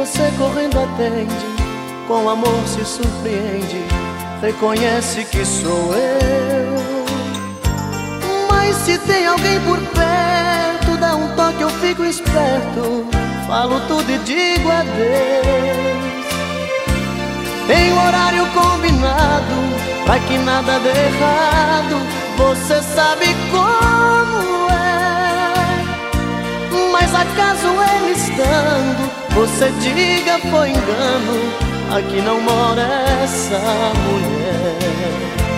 você correndo atende, com amor se surpreende, reconhece que sou eu. Mas se tem alguém por perto, dá um toque, eu fico esperto, falo tudo e digo adeus. Em horário combinado, pra que nada dê errado, você sabe como é. Mas acaso ele estando, você diga foi engano, aqui não mora essa mulher.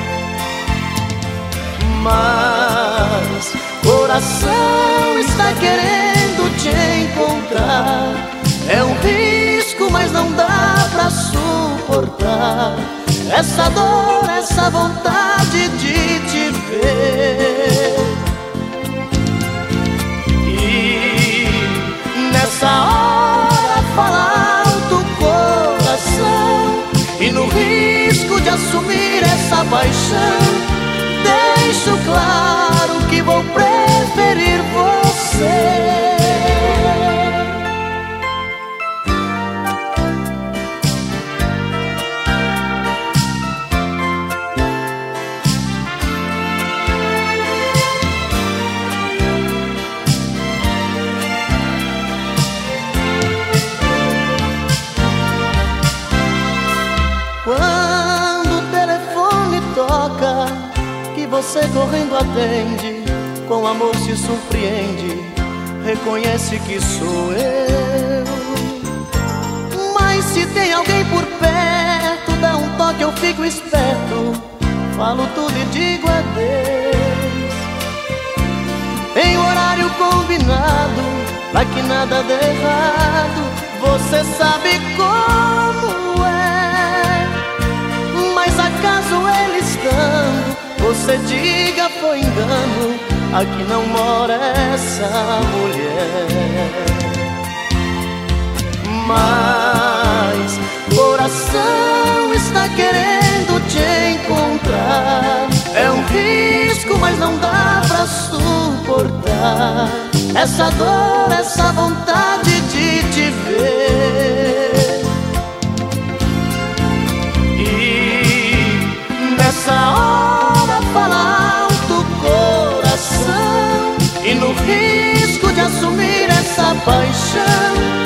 Mas coração está querendo te encontrar, é um risco, mas não dá pra suportar essa dor, essa vontade de te ver. E nessa hora fala alto o coração, e no risco de assumir essa paixão, deixo claro que vou preferir você. Quando o telefone toca, que você correndo atende, com amor se surpreende, reconhece que sou eu. Mas se tem alguém por perto, dá um toque, eu fico esperto, falo tudo e digo adeus. Em horário combinado, pra que nada dê errado, você sabe como é. Mas acaso ele estando, você diga foi engano, aqui não mora essa mulher. Mas coração está querendo te encontrar, é um risco, mas não dá pra suportar essa dor, essa vontade de te ver. E nessa hora fala alto o coração, e no risco de assumir essa paixão,